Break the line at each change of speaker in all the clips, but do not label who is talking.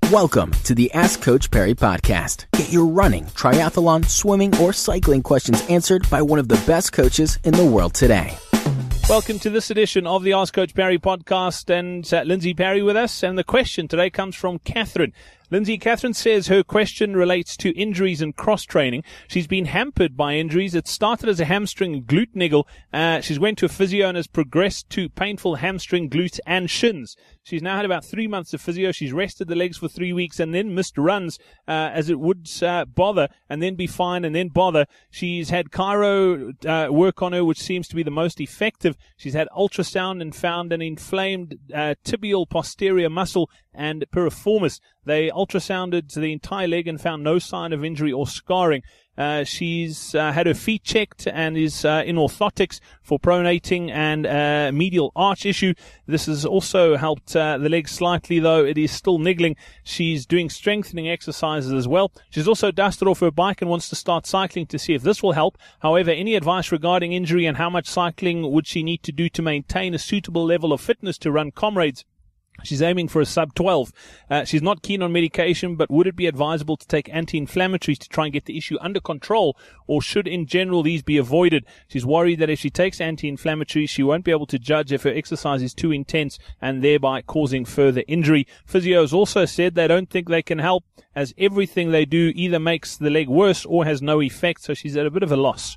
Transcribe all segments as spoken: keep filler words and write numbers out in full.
Welcome to the Ask Coach Parry podcast. Get your running, triathlon, swimming, or cycling questions answered by one of the best coaches in the world today.
Welcome to this edition of the Ask Coach Parry podcast, and uh, Lindsay Parry with us. And the question today comes from Catherine. Lindsay, Catherine says her question relates to injuries and cross-training. She's been hampered by injuries. It started as a hamstring glute niggle. Uh, she's went to a physio and has progressed to painful hamstring, glutes, and shins. She's now had about three months of physio. She's rested the legs for three weeks and then missed runs uh, as it would uh, bother and then be fine and then bother. She's had chiro uh, work on her, which seems to be the most effective. She's had ultrasound and found an inflamed uh, tibial posterior muscle and piriformis. They ultrasounded the entire leg and found no sign of injury or scarring. Uh, she's uh, had her feet checked and is uh, in orthotics for pronating and uh, medial arch issue. This has also helped uh, the leg slightly, though it is still niggling. She's doing strengthening exercises as well. She's also dusted off her bike and wants to start cycling to see if this will help. However, any advice regarding injury and how much cycling would she need to do to maintain a suitable level of fitness to run Comrades? She's aiming for a sub twelve. Uh, she's not keen on medication, but would it be advisable to take anti-inflammatories to try and get the issue under control, or should in general these be avoided? She's worried that if she takes anti-inflammatories, she won't be able to judge if her exercise is too intense and thereby causing further injury. Physios also said they don't think they can help, as everything they do either makes the leg worse or has no effect, so she's at a bit of a loss.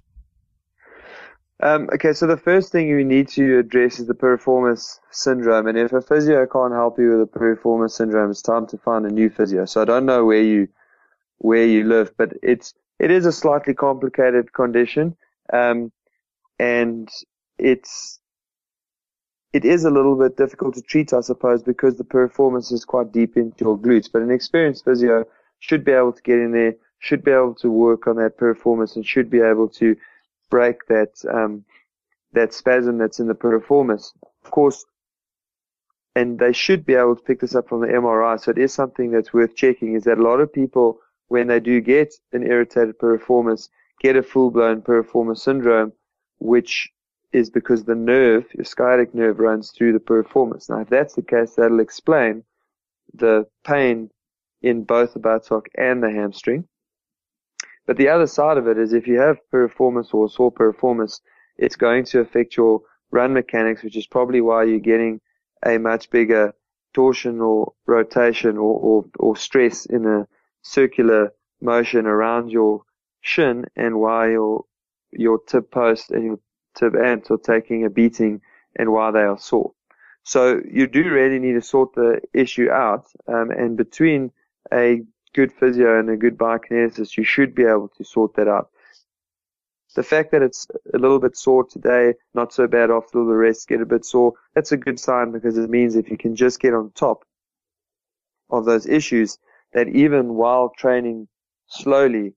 Um, okay, so the first thing you need to address is the piriformis syndrome, and if a physio can't help you with the piriformis syndrome, it's time to find a new physio. So I don't know where you where you live, but it's it is a slightly complicated condition, um, and it's it is a little bit difficult to treat, I suppose, because the piriformis is quite deep into your glutes. But an experienced physio should be able to get in there, should be able to work on that piriformis, and should be able to break that um, that spasm that's in the piriformis. Of course, and they should be able to pick this up from the M R I, so it is something that's worth checking, is that a lot of people, when they do get an irritated piriformis, get a full-blown piriformis syndrome, which is because the nerve, your sciatic nerve, runs through the piriformis. Now, if that's the case, that'll explain the pain in both the buttock and the hamstring. But the other side of it is if you have piriformis or sore piriformis, it's going to affect your run mechanics, which is probably why you're getting a much bigger torsion or rotation or, or, or stress in a circular motion around your shin, and why your, your tib post and your tib ants are taking a beating and why they are sore. So you do really need to sort the issue out, um, and between a good physio and a good biokineticist, you should be able to sort that out. The fact that it's a little bit sore today, not so bad after all the rest, get a bit sore, that's a good sign, because it means if you can just get on top of those issues, that even while training slowly,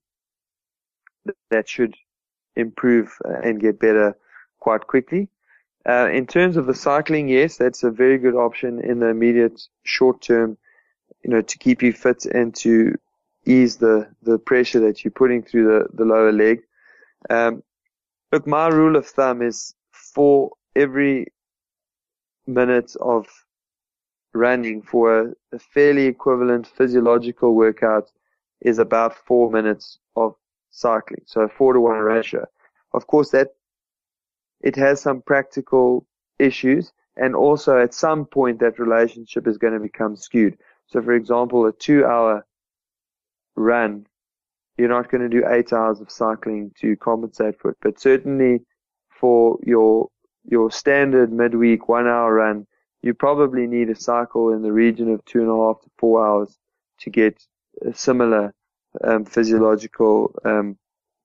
that should improve and get better quite quickly. Uh, in terms of the cycling, yes, that's a very good option in the immediate short term, you know, to keep you fit and to ease the, the pressure that you're putting through the, the lower leg. Um, look, my rule of thumb is for every minute of running for a, a fairly equivalent physiological workout is about four minutes of cycling. So a four to one ratio. Of course, that it has some practical issues, and also at some point that relationship is going to become skewed. So, for example, a two-hour run, you're not going to do eight hours of cycling to compensate for it. But certainly for your your standard midweek one-hour run, you probably need a cycle in the region of two and a half to four hours to get a similar um, physiological um,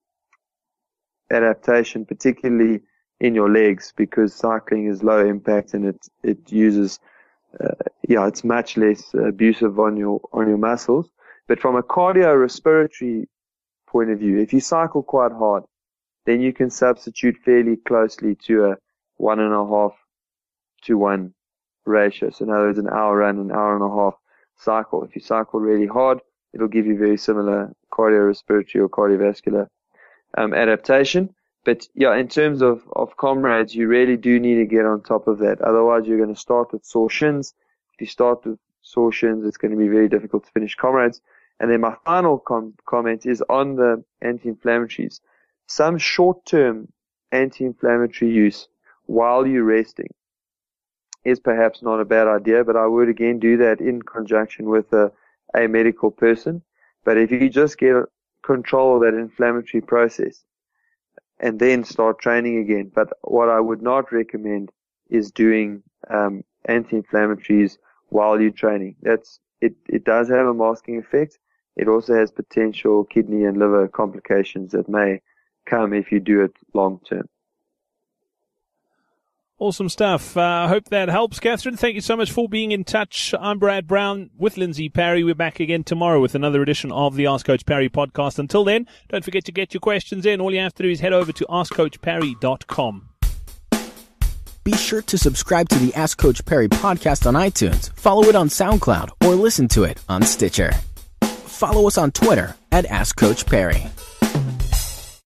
adaptation, particularly in your legs, because cycling is low impact and it it uses Uh, yeah, it's much less abusive on your on your muscles. But from a cardiorespiratory point of view, if you cycle quite hard, then you can substitute fairly closely to a one and a half to one ratio. So in other words, an hour run, an hour and a half cycle. If you cycle really hard, it'll give you very similar cardiorespiratory or cardiovascular um, adaptation. But yeah, in terms of, of Comrades, you really do need to get on top of that. Otherwise, you're going to start with sore shins. If you start with exhaustions. It's going to be very difficult to finish comrades. And then my final com- comment is on the anti-inflammatories. Some short-term anti-inflammatory use while you're resting is perhaps not a bad idea, but I would again do that in conjunction with a, a medical person. But if you just get control of that inflammatory process and then start training again. But what I would not recommend is doing um, anti-inflammatories while you're training. That's it. It does have a masking effect. It also has potential kidney and liver complications that may come if you do it long term.
Awesome stuff. I uh, hope that helps, Catherine. Thank you so much for being in touch. I'm Brad Brown with Lindsay Parry. We're back again tomorrow with another edition of the Ask Coach Parry podcast. Until then, don't forget to get your questions in. All you have to do is head over to ask coach parry dot com.
Be sure to subscribe to the Ask Coach Parry podcast on iTunes, follow it on SoundCloud, or listen to it on Stitcher. Follow us on Twitter at Ask Coach Parry.